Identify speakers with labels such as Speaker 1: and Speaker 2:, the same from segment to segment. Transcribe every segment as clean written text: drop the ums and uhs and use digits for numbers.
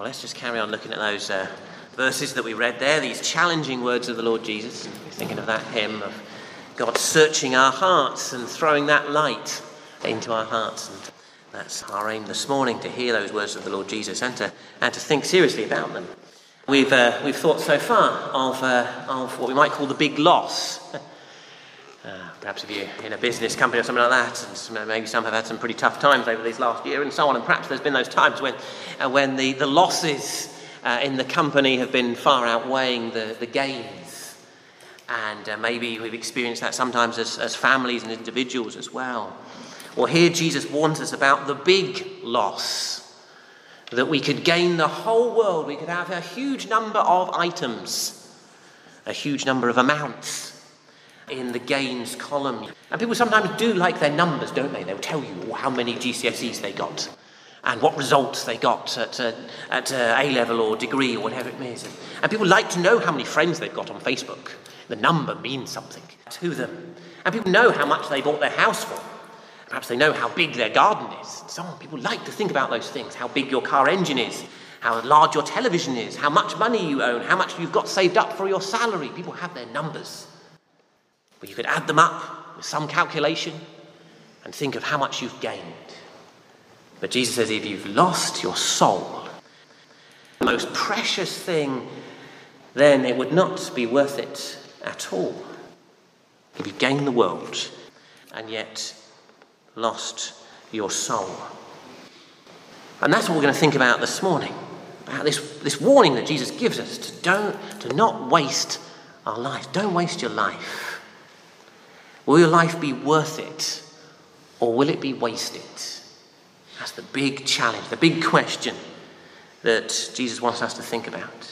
Speaker 1: Well, let's just carry on looking at those verses that we read there, these challenging words of the Lord Jesus. And we're thinking of that hymn of God searching our hearts and throwing that light into our hearts. And that's our aim this morning, to hear those words of the Lord Jesus and to think seriously about them. We've thought so far of what we might call the big loss. Perhaps if you're in a business company or something like that, and maybe some have had some pretty tough times over this last year and so on, and perhaps there's been those times when the losses in the company have been far outweighing the gains. And maybe we've experienced that sometimes as families and individuals as well. Well, here Jesus warns us about the big loss, that we could gain the whole world, we could have a huge number of items, a huge number of amounts in the gains column. And people sometimes do like their numbers, don't they? They'll tell you how many GCSEs they got and what results they got at A-level or degree or whatever it is. And people like to know how many friends they've got on Facebook. The number means something to them. And people know how much they bought their house for. Perhaps they know how big their garden is. And so on. People like to think about those things, how big your car engine is, how large your television is, how much money you own, how much you've got saved up for your salary. People have their numbers. But you could add them up with some calculation and think of how much you've gained. But Jesus says if you've lost your soul, the most precious thing, then it would not be worth it at all. If you've gained the world and yet lost your soul. And that's what we're going to think about this morning. About this warning that Jesus gives us to not waste our lives. Don't waste your life. Will your life be worth it, or will it be wasted? That's the big challenge, the big question that Jesus wants us to think about.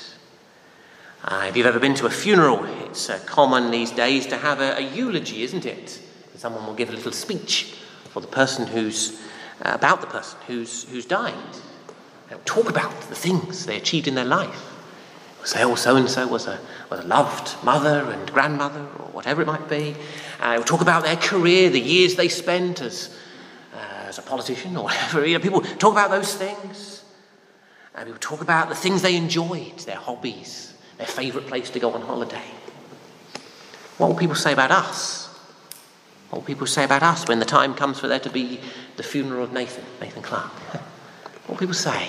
Speaker 1: If you've ever been to a funeral, it's common these days to have a eulogy, isn't it? Someone will give a little speech for the person about the person who's died. They'll talk about the things they achieved in their life. Say, oh, so-and-so was a loved mother and grandmother, or whatever it might be. We'll talk about their career, the years they spent as a politician or whatever. People talk about those things. People talk about the things they enjoyed, their hobbies, their favourite place to go on holiday. What will people say about us? What will people say about us when the time comes for there to be the funeral of Nathan Clark? What will people say?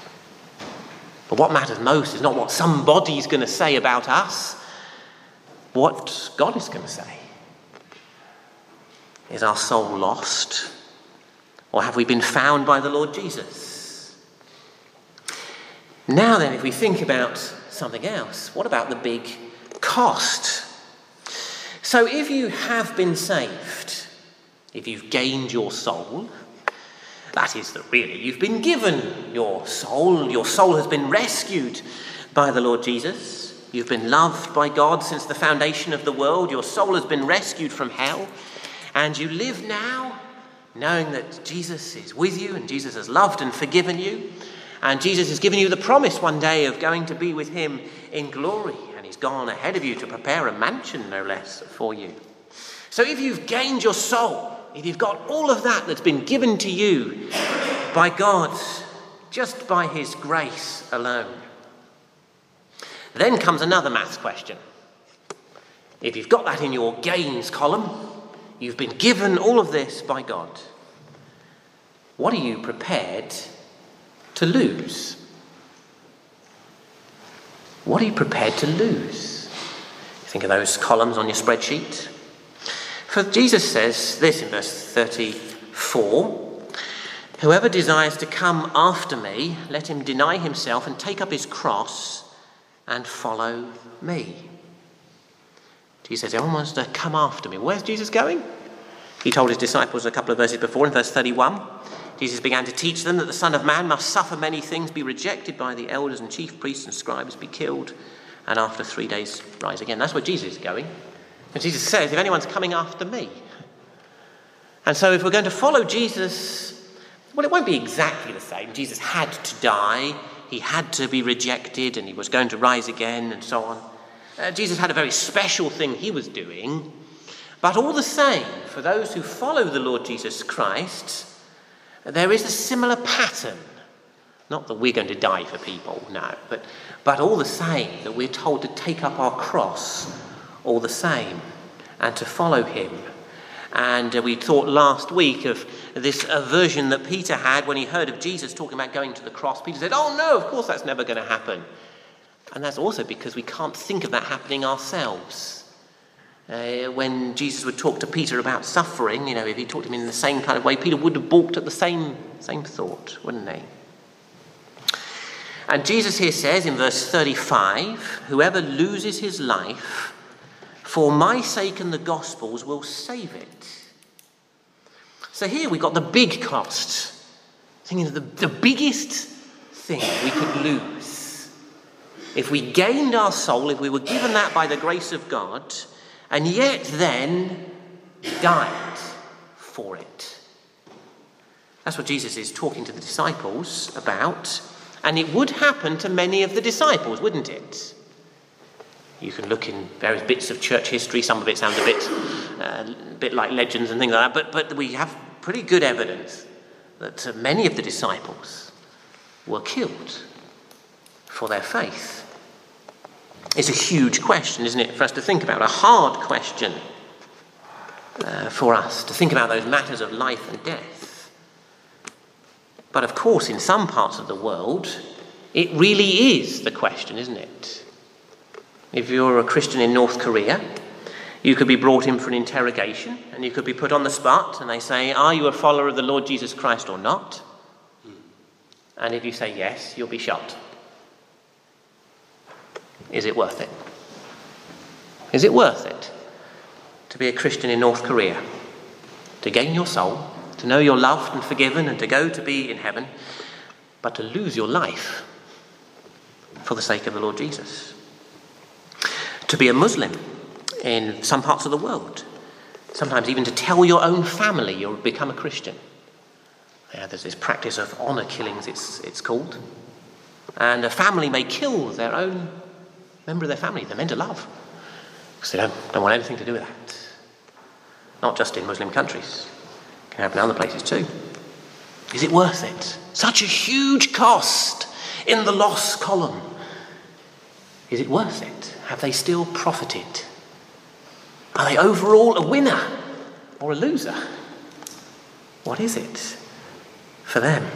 Speaker 1: But what matters most is not what somebody's going to say about us. What God is going to say. Is our soul lost? Or have we been found by the Lord Jesus? Now then, if we think about something else, what about the big cost? So if you have been saved, if you've gained your soul, that is that really you've been given your soul has been rescued by the Lord Jesus, you've been loved by God since the foundation of the world, your soul has been rescued from hell, and you live now knowing that Jesus is with you and Jesus has loved and forgiven you, and Jesus has given you the promise one day of going to be with him in glory, and he's gone ahead of you to prepare a mansion, no less, for you. So if you've gained your soul, if you've got all of that that's been given to you by God, just by his grace alone, then comes another maths question. If you've got that in your gains column, you've been given all of this by God, what are you prepared to lose? What are you prepared to lose? Think of those columns on your spreadsheet. For Jesus says this in verse 34, whoever desires to come after me, let him deny himself and take up his cross and follow me. Jesus says, everyone wants to come after me. Where's Jesus going? He told his disciples a couple of verses before in verse 31. Jesus began to teach them that the Son of Man must suffer many things, be rejected by the elders and chief priests and scribes, be killed, and after 3 days rise again. That's where Jesus is going. And Jesus says, if anyone's coming after me. And so if we're going to follow Jesus, well, it won't be exactly the same. Jesus had to die, he had to be rejected, and he was going to rise again, and so on. Jesus had a very special thing he was doing. But all the same, for those who follow the Lord Jesus Christ, there is a similar pattern Not that we're going to die for people, no. But all the same, that we're told to take up our cross all the same and to follow him. And we thought last week of this aversion that Peter had when he heard of Jesus talking about going to the cross. Peter said, oh no, of course that's never going to happen. And that's also because we can't think of that happening ourselves. When Jesus would talk to Peter about suffering, if he talked to him in the same kind of way, Peter would have balked at the same thought, wouldn't he? And Jesus here says in verse 35, whoever loses his life for my sake and the gospel's will save it. So here we've got the big cost. Thinking of the biggest thing we could lose. If we gained our soul, if we were given that by the grace of God, and yet then died for it. That's what Jesus is talking to the disciples about. And it would happen to many of the disciples, wouldn't it? You can look in various bits of church history. Some of it sounds a bit like legends and things like that. But we have pretty good evidence that many of the disciples were killed for their faith. It's a huge question, isn't it, for us to think about, a hard question for us to think about those matters of life and death. But of course, in some parts of the world, it really is the question, isn't it? If you're a Christian in North Korea, you could be brought in for an interrogation and you could be put on the spot and they say, are you a follower of the Lord Jesus Christ or not? And if you say yes, you'll be shot. Is it worth it? Is it worth it to be a Christian in North Korea? To gain your soul, to know you're loved and forgiven and to go to be in heaven, but to lose your life for the sake of the Lord Jesus? To be a Muslim in some parts of the world, sometimes even to tell your own family you'll become a Christian. There's this practice of honour killings, it's called. And a family may kill their own member of their family they're meant to love, because they don't want anything to do with that. Not just in Muslim countries. It can happen in other places too. Is it worth it? Such a huge cost in the loss column. Is it worth it? Have they still profited? Are they overall a winner or a loser? What is it for them?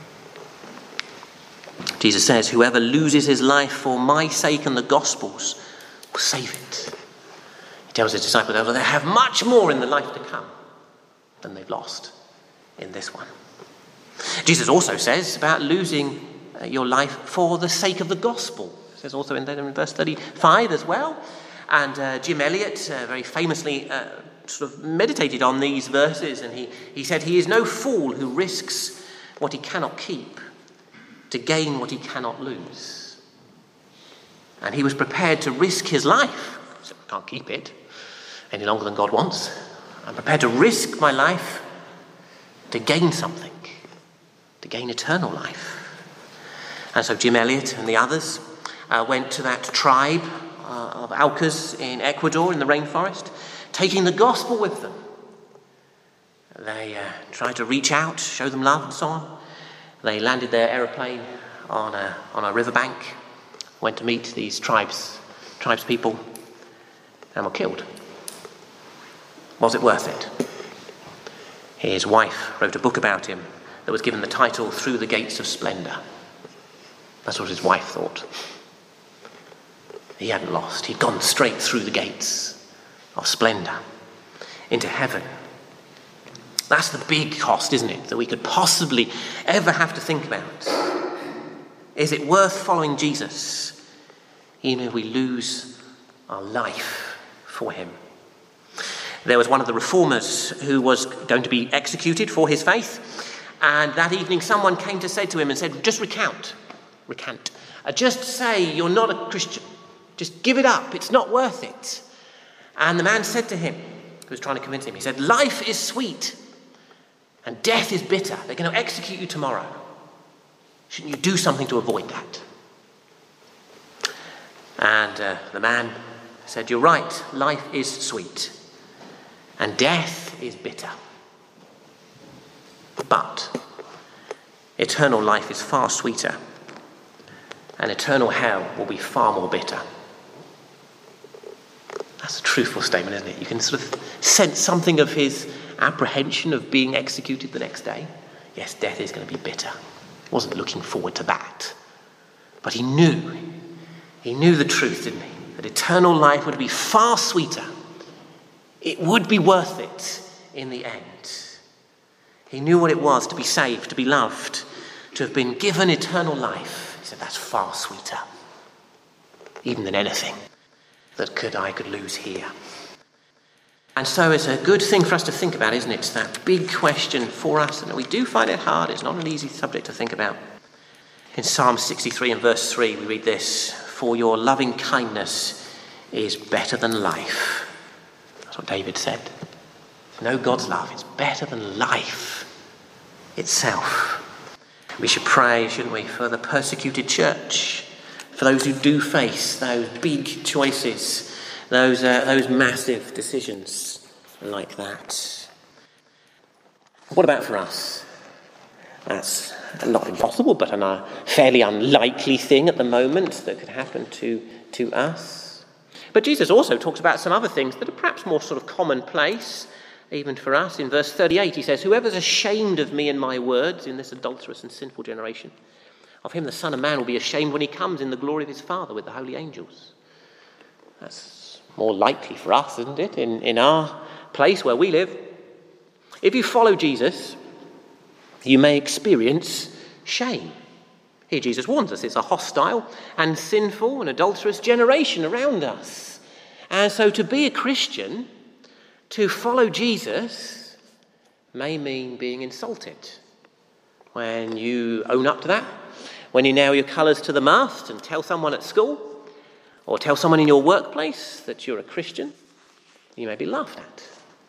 Speaker 1: Jesus says, whoever loses his life for my sake and the gospel's will save it. He tells his disciples that they have much more in the life to come than they've lost in this one. Jesus also says about losing your life for the sake of the gospel. It says also in verse 35 as well. And Jim Elliot very famously sort of meditated on these verses, and he said, he is no fool who risks what he cannot keep to gain what he cannot lose. And he was prepared to risk his life. So I can't keep it any longer than God wants. I'm prepared to risk my life to gain something, to gain eternal life. And so Jim Elliot and the others went to that tribe of Aucas in Ecuador in the rainforest, taking the gospel with them. They tried to reach out, show them love and so on. They landed their aeroplane on a riverbank, went to meet these tribespeople, and were killed. Was it worth it? His wife wrote a book about him that was given the title Through the Gates of Splendor. That's what his wife thought. He hadn't lost. He'd gone straight through the gates of splendor into heaven. That's the big cost, isn't it, that we could possibly ever have to think about. Is it worth following Jesus, even if we lose our life for him? There was one of the reformers who was going to be executed for his faith, and that evening someone came to say to him and said, just recant. Just say you're not a Christian. Just give it up. It's not worth it. And the man said to him, who was trying to convince him, he said, life is sweet and death is bitter. They're going to execute you tomorrow. Shouldn't you do something to avoid that? And the man said, you're right. Life is sweet and death is bitter. But eternal life is far sweeter, and eternal hell will be far more bitter. That's a truthful statement, isn't it? You can sort of sense something of his apprehension of being executed the next day. Yes, death is going to be bitter. He wasn't looking forward to that. But he knew the truth, didn't he? That eternal life would be far sweeter. It would be worth it in the end. He knew what it was to be saved, to be loved, to have been given eternal life. He said, that's far sweeter, even than anything that I could lose here. And so it's a good thing for us to think about, isn't it? It's that big question for us. And we do find it hard. It's not an easy subject to think about. In Psalm 63 and verse 3, we read this: "For your loving kindness is better than life." That's what David said. To know God's love is better than life itself. We should pray, shouldn't we, for the persecuted church, for those who do face those big choices, those massive decisions like that. What about for us? That's not impossible, but a fairly unlikely thing at the moment that could happen to us. But Jesus also talks about some other things that are perhaps more sort of commonplace, even for us. In verse 38, he says, "Whoever's ashamed of me and my words in this adulterous and sinful generation, of him the Son of Man will be ashamed when he comes in the glory of his Father with the holy angels." That's more likely for us, isn't it, in our place where we live. If you follow Jesus, you may experience shame. Here Jesus warns us, it's a hostile and sinful and adulterous generation around us. And so to be a Christian, to follow Jesus, may mean being insulted. When you own up to that, when you nail your colours to the mast and tell someone at school, or tell someone in your workplace that you're a Christian, you may be laughed at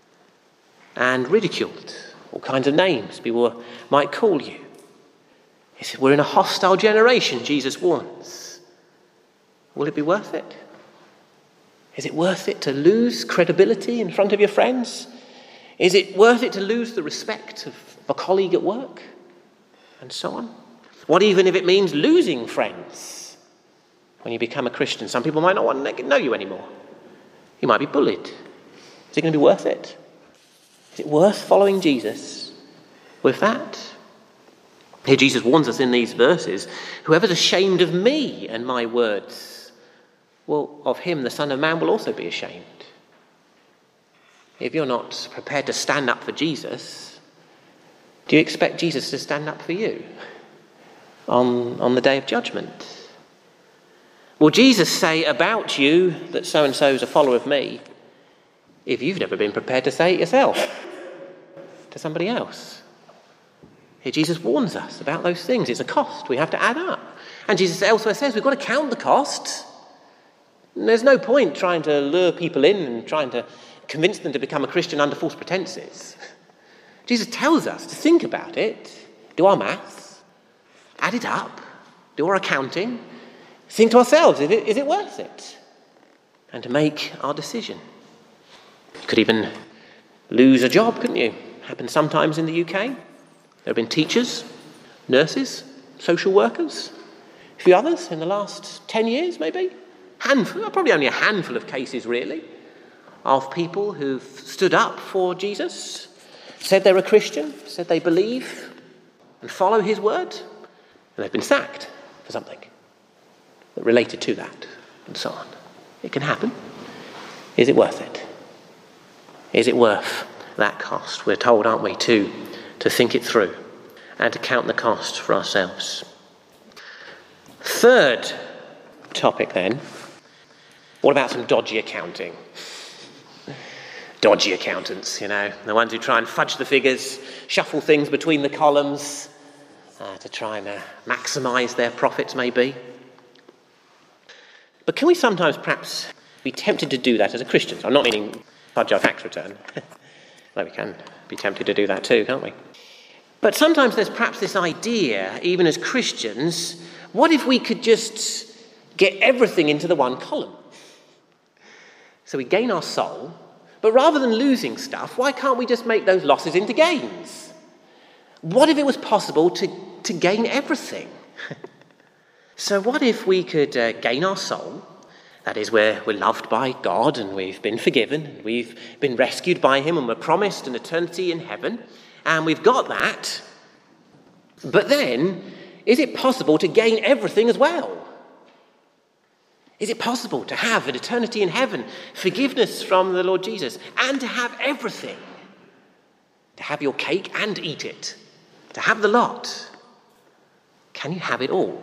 Speaker 1: and ridiculed. All kinds of names people might call you. He said, we're in a hostile generation, Jesus warns. Will it be worth it? Is it worth it to lose credibility in front of your friends? Is it worth it to lose the respect of a colleague at work? And so on. What even if it means losing friends when you become a Christian? Some people might not want to know you anymore. You might be bullied. Is it going to be worth it? Is it worth following Jesus with that? Here Jesus warns us in these verses, whoever's ashamed of me and my words, well, of him the Son of Man will also be ashamed. If you're not prepared to stand up for Jesus, do you expect Jesus to stand up for you on the day of judgment? Will Jesus say about you that so-and-so is a follower of me if you've never been prepared to say it yourself to somebody else? Here Jesus warns us about those things. It's a cost we have to add up. And Jesus elsewhere says we've got to count the cost. And there's no point trying to lure people in and trying to convince them to become a Christian under false pretenses. Jesus tells us to think about it, do our maths, add it up, do our accounting, think to ourselves, is it worth it? And to make our decision. You could even lose a job, couldn't you? Happens sometimes in the UK. There have been teachers, nurses, social workers, a few others in the last 10 years maybe. Probably only a handful of cases really, of people who've stood up for Jesus, said they're a Christian, said they believe and follow his word, and they've been sacked for something that related to that, and so on. It can happen. Is it worth it? Is it worth that cost? We're told, aren't we, to think it through and to count the cost for ourselves. Third topic then, what about some dodgy accounting? Dodgy accountants, the ones who try and fudge the figures, shuffle things between the columns to try and maximise their profits maybe. But can we sometimes perhaps be tempted to do that as a Christian? I'm not meaning fudge our tax return. Though we can be tempted to do that too, can't we? But sometimes there's perhaps this idea, even as Christians, what if we could just get everything into the one column? So we gain our soul, but rather than losing stuff, why can't we just make those losses into gains? What if it was possible to to gain everything. So what if we could gain our soul? That is, where we're loved by God and we've been forgiven, and we've been rescued by him, and we're promised an eternity in heaven, and we've got that. But then, is it possible to gain everything as well? Is it possible to have an eternity in heaven, forgiveness from the Lord Jesus, and to have everything? To have your cake and eat it, to have the lot. Can you have it all?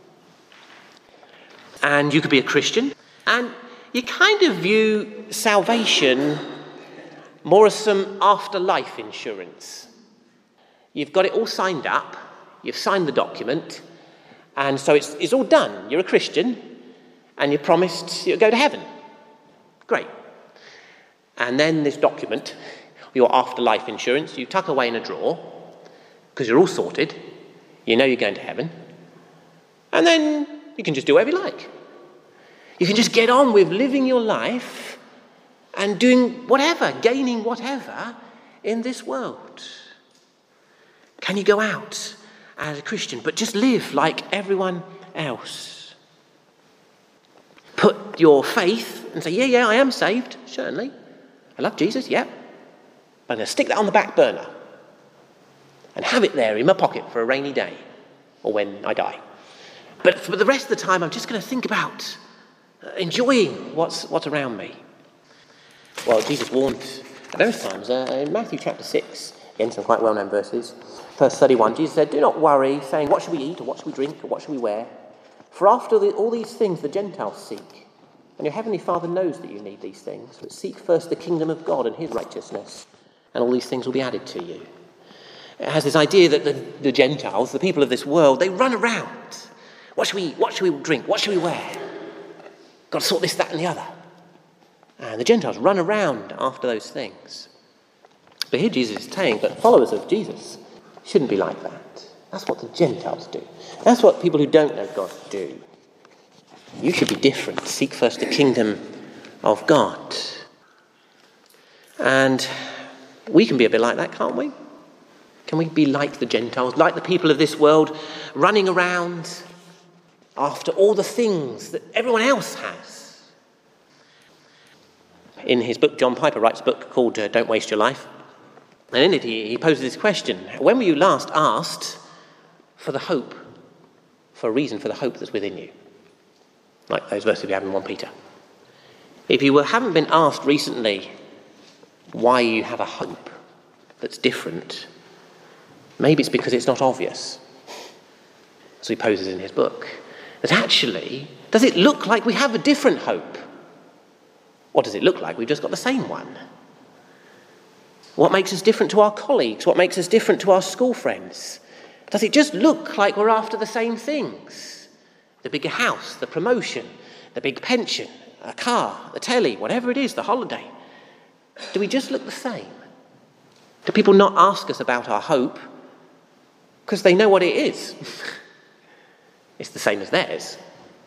Speaker 1: And you could be a Christian, and you kind of view salvation more as some afterlife insurance. You've got it all signed up, you've signed the document, and so it's all done. You're a Christian, and you're promised you'll go to heaven. Great. And then this document, your afterlife insurance, you tuck away in a drawer, because you're all sorted, you know you're going to heaven, and then you can just do whatever you like. You can just get on with living your life and doing whatever, gaining whatever in this world. Can you go out as a Christian, but just live like everyone else? Put your faith and say, yeah, I am saved, certainly. I love Jesus, yeah. But I'm going to stick that on the back burner and have it there in my pocket for a rainy day or when I die. But for the rest of the time, I'm just going to think about enjoying what's around me. Well, Jesus warned at those times. In Matthew chapter 6, again, some quite well-known verses, verse 31, Jesus said, "Do not worry, saying, what should we eat, or what should we drink, or what should we wear? For after all these things the Gentiles seek. And your heavenly Father knows that you need these things. But seek first the kingdom of God and his righteousness, and all these things will be added to you." It has this idea that the Gentiles, the people of this world, they run around. What should we drink? What should we wear? Got to sort this, that, and the other. And the Gentiles run around after those things. But here Jesus is saying that followers of Jesus shouldn't be like that. That's what the Gentiles do. That's what people who don't know God do. You should be different. Seek first the kingdom of God. And we can be a bit like that, can't we? Can we be like the Gentiles, like the people of this world, running around after all the things that everyone else has? In his book, John Piper writes a book called Don't Waste Your Life. And in it he poses this question: when were you last asked for the hope, for a reason for the hope that's within you? Like those verses we have in 1 Peter. If you haven't been asked recently why you have a hope that's different, maybe it's because it's not obvious. So he poses in his book that actually, does it look like we have a different hope? Or does it look like we've just got the same one? What makes us different to our colleagues? What makes us different to our school friends? Does it just look like we're after the same things? The bigger house, the promotion, the big pension, a car, the telly, whatever it is, the holiday. Do we just look the same? Do people not ask us about our hope because they know what it is? It's the same as theirs.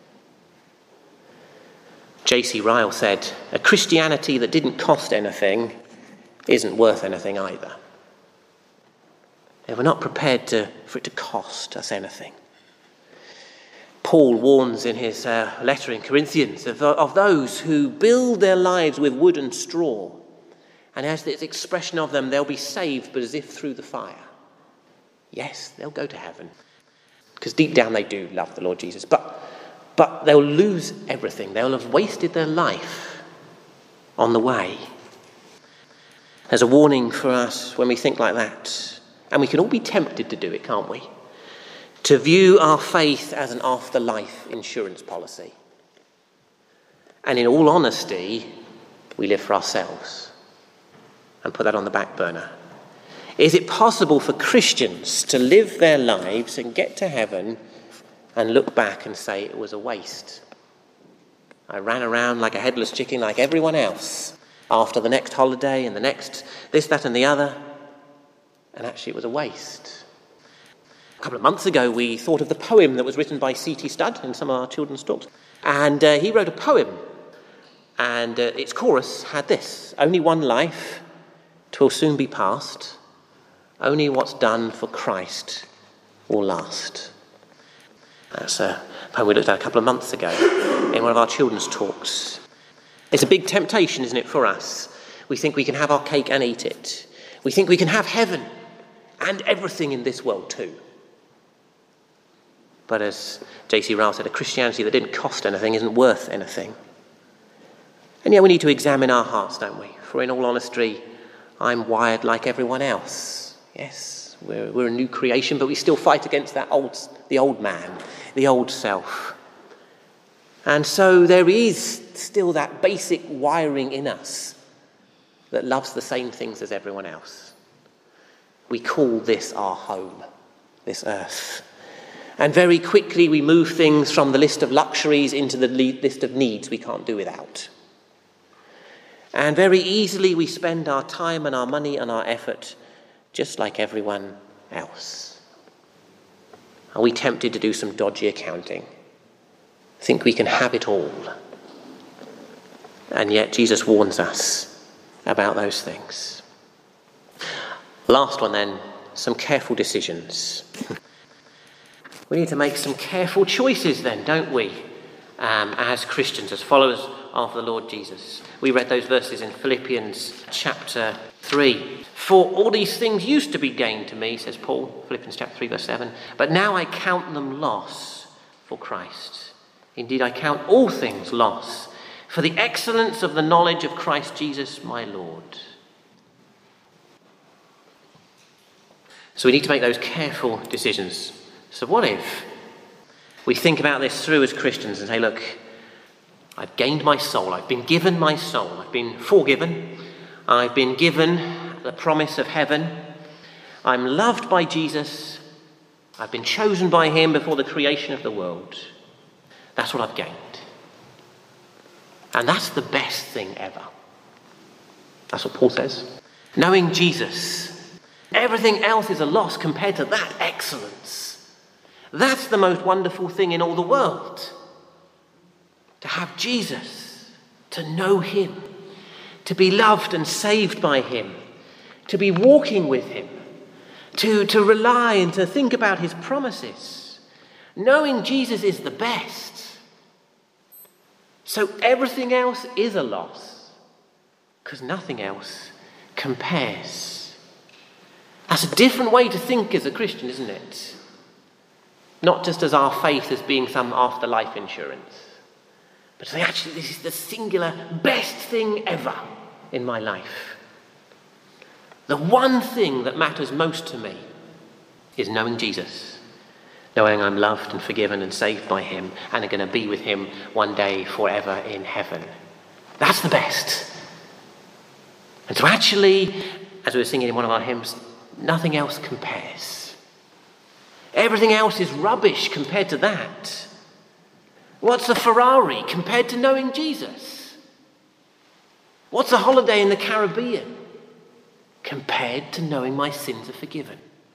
Speaker 1: J.C. Ryle said, "A Christianity that didn't cost anything isn't worth anything either." And we're not prepared for it to cost us anything. Paul warns in his letter in Corinthians of those who build their lives with wood and straw. And as this expression of them, they'll be saved, but as if through the fire. Yes, they'll go to heaven, because deep down they do love the Lord Jesus. But they'll lose everything. They'll have wasted their life on the way. There's a warning for us when we think like that. And we can all be tempted to do it, can't we? To view our faith as an afterlife insurance policy. And in all honesty, we live for ourselves and put that on the back burner. Is it possible for Christians to live their lives and get to heaven and look back and say it was a waste? I ran around like a headless chicken like everyone else after the next holiday and the next this, that and the other, and actually it was a waste. A couple of months ago we thought of the poem that was written by C.T. Studd in some of our children's talks, and he wrote a poem, and its chorus had this: "Only one life, 'twill soon be past, only what's done for Christ will last. That's a poem we looked at a couple of months ago in one of our children's talks. It's a big temptation, isn't it, for us? We think we can have our cake and eat it. We think we can have heaven and everything in this world too. But as J.C. Ryle said, a Christianity that didn't cost anything isn't worth anything. And yet we need to examine our hearts, don't we? For in all honesty, I'm wired like everyone else. Yes, we're a new creation, but we still fight against the old man, the old self. And so there is still that basic wiring in us that loves the same things as everyone else. We call this our home, this earth. And very quickly we move things from the list of luxuries into the list of needs we can't do without. And very easily we spend our time and our money and our effort just like everyone else. Are we tempted to do some dodgy accounting? Think we can have it all? And yet Jesus warns us about those things. Last one then, some careful decisions. We need to make some careful choices then, don't we? As Christians, as followers of the Lord Jesus. We read those verses in Philippians chapter 3. For all these things used to be gain to me, says Paul, Philippians chapter 3 verse 7, but now I count them loss for Christ. Indeed, I count all things loss for the excellence of the knowledge of Christ Jesus my Lord. So we need to make those careful decisions. So what if we think about this through as Christians and say, look, I've gained my soul, I've been given my soul, I've been forgiven, I've been given the promise of heaven, I'm loved by Jesus, I've been chosen by him before the creation of the world. That's what I've gained. And that's the best thing ever. That's what Paul says. Knowing Jesus, everything else is a loss compared to that excellence. That's the most wonderful thing in all the world. To have Jesus, to know him, to be loved and saved by him, to be walking with him, to rely and to think about his promises. Knowing Jesus is the best. So everything else is a loss, because nothing else compares. That's a different way to think as a Christian, isn't it? Not just as our faith as being some afterlife insurance, but to say, actually, this is the singular best thing ever in my life. The one thing that matters most to me is knowing Jesus, knowing I'm loved and forgiven and saved by him and are going to be with him one day forever in heaven. That's the best. And so actually, as we were singing in one of our hymns, nothing else compares. Everything else is rubbish compared to that. What's a Ferrari compared to knowing Jesus? What's a holiday in the Caribbean compared to knowing my sins are forgiven?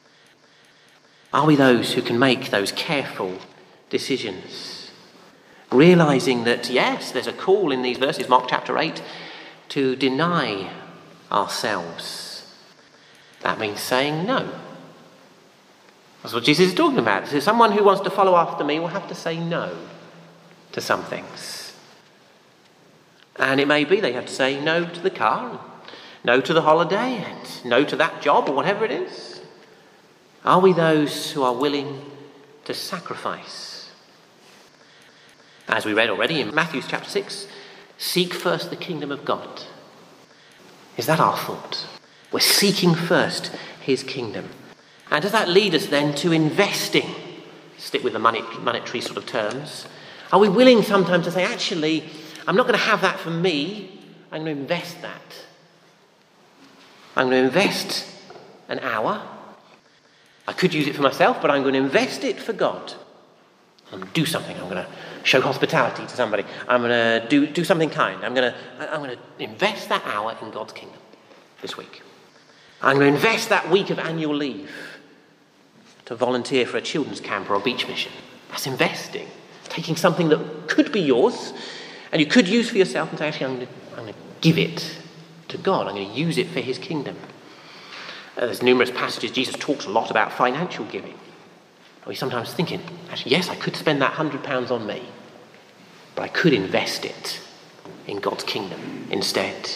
Speaker 1: Are we those who can make those careful decisions? Realizing that, yes, there's a call in these verses, Mark chapter 8, to deny ourselves. That means saying no. That's what Jesus is talking about. So someone who wants to follow after me will have to say no to some things. And it may be they have to say no to the car, no to the holiday, and no to that job or whatever it is. Are we those who are willing to sacrifice? As we read already in Matthew chapter 6, seek first the kingdom of God. Is that our thought? We're seeking first his kingdom. And does that lead us then to investing? Stick with the monetary sort of terms. Are we willing sometimes to say, actually, I'm not going to have that for me, I'm going to invest that. I'm going to invest an hour. I could use it for myself, but I'm going to invest it for God. I'm going to do something. I'm going to show hospitality to somebody. I'm going to do something kind. I'm going to invest that hour in God's kingdom this week. I'm going to invest that week of annual leave to volunteer for a children's camp or a beach mission. That's investing. Taking something that could be yours and you could use for yourself and say, actually, I'm going to give it to God. I'm going to use it for his kingdom. There's numerous passages. Jesus talks a lot about financial giving. Are we sometimes thinking, actually, yes, I could spend that £100 on me, but I could invest it in God's kingdom instead.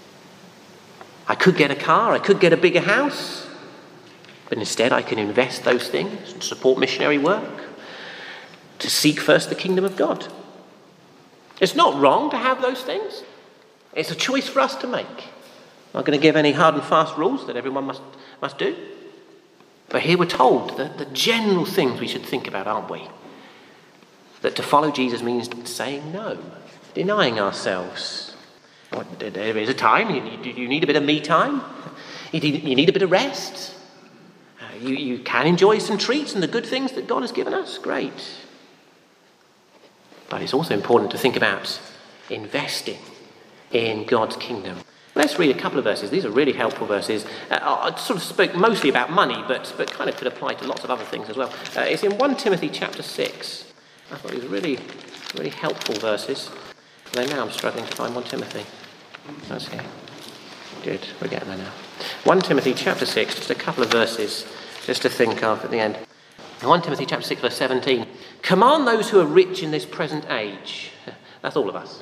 Speaker 1: I could get a car, I could get a bigger house, but instead I can invest those things and support missionary work, to seek first the kingdom of God. It's not wrong to have those things. It's a choice for us to make. I'm not going to give any hard and fast rules that everyone must do. But here we're told that the general things we should think about, aren't we? That to follow Jesus means saying no, denying ourselves. There is a time, you need a bit of me time. You need a bit of rest. You can enjoy some treats and the good things that God has given us. Great. But it's also important to think about investing in God's kingdom. Let's read a couple of verses. These are really helpful verses. I sort of spoke mostly about money, but kind of could apply to lots of other things as well. It's in 1 Timothy chapter 6. I thought these were really, really helpful verses. Although now I'm struggling to find 1 Timothy. That's here. Good, we're getting there now. 1 Timothy chapter 6, just a couple of verses just to think of at the end. 1 Timothy chapter 6, verse 17. Command those who are rich in this present age. That's all of us.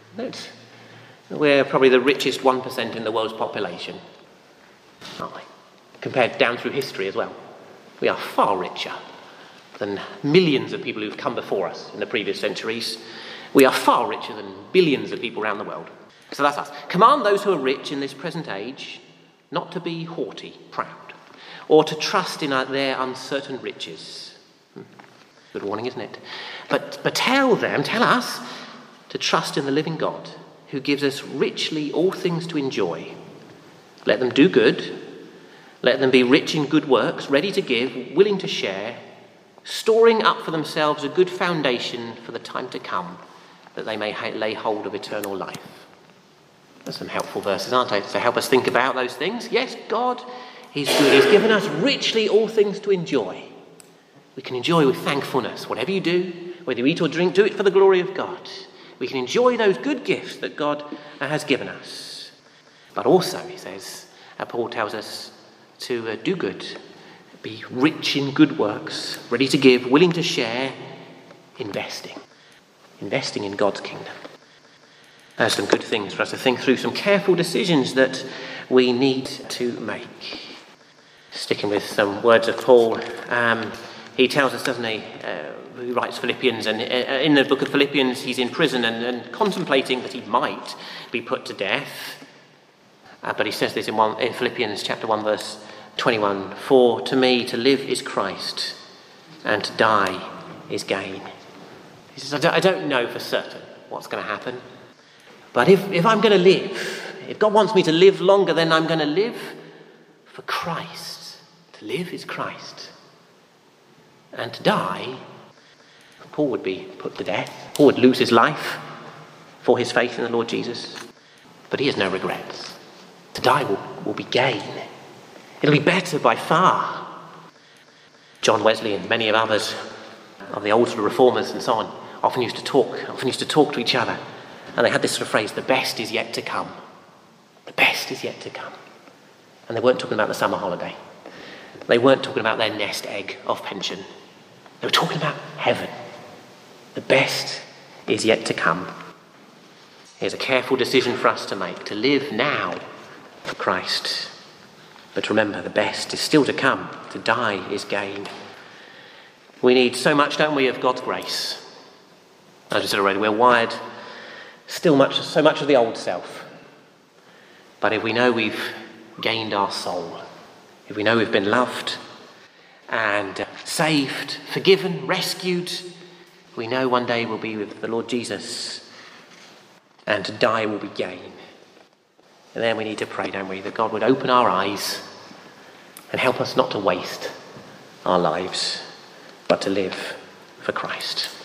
Speaker 1: We're probably the richest 1% in the world's population, aren't we? Compared down through history as well. We are far richer than millions of people who've come before us in the previous centuries. We are far richer than billions of people around the world. So that's us. Command those who are rich in this present age not to be haughty, proud, or to trust in their uncertain riches. Good warning, isn't it? But tell us to trust in the living God, who gives us richly all things to enjoy. Let them do good. Let them be rich in good works, ready to give, willing to share, storing up for themselves a good foundation for the time to come, that they may lay hold of eternal life. There's some helpful verses, aren't they, to help us think about those things. Yes, God is good. He's given us richly all things to enjoy. We can enjoy with thankfulness. Whatever you do, whether you eat or drink, do it for the glory of God. We can enjoy those good gifts that God has given us. But also, he says, Paul tells us to do good, be rich in good works, ready to give, willing to share, investing in God's kingdom. There's some good things for us to think through, some careful decisions that we need to make. Sticking with some words of Paul, he tells us, doesn't he, he writes Philippians, and in the book of Philippians he's in prison and contemplating that he might be put to death. But he says this in Philippians chapter 1 verse 21, for to me to live is Christ and to die is gain. He says, I don't know for certain what's going to happen, but if I'm going to live, if God wants me to live longer, then I'm going to live for Christ. To live is Christ. And to die, Paul would be put to death. Paul would lose his life for his faith in the Lord Jesus. But he has no regrets. To die will be gain. It'll be better by far. John Wesley and many of others of the old sort of reformers and so on often used to talk to each other. And they had this sort of phrase, the best is yet to come. The best is yet to come. And they weren't talking about the summer holiday. They weren't talking about their nest egg of pension. They were talking about heaven. The best is yet to come. Here's a careful decision for us to make, to live now for Christ. But remember, the best is still to come. To die is gain. We need so much, don't we, of God's grace. As I said already, we're wired so much of the old self. But if we know we've gained our soul, if we know we've been loved and saved, forgiven, rescued, we know one day we'll be with the Lord Jesus, and to die will be gain. And then we need to pray, don't we, that God would open our eyes and help us not to waste our lives, but to live for Christ.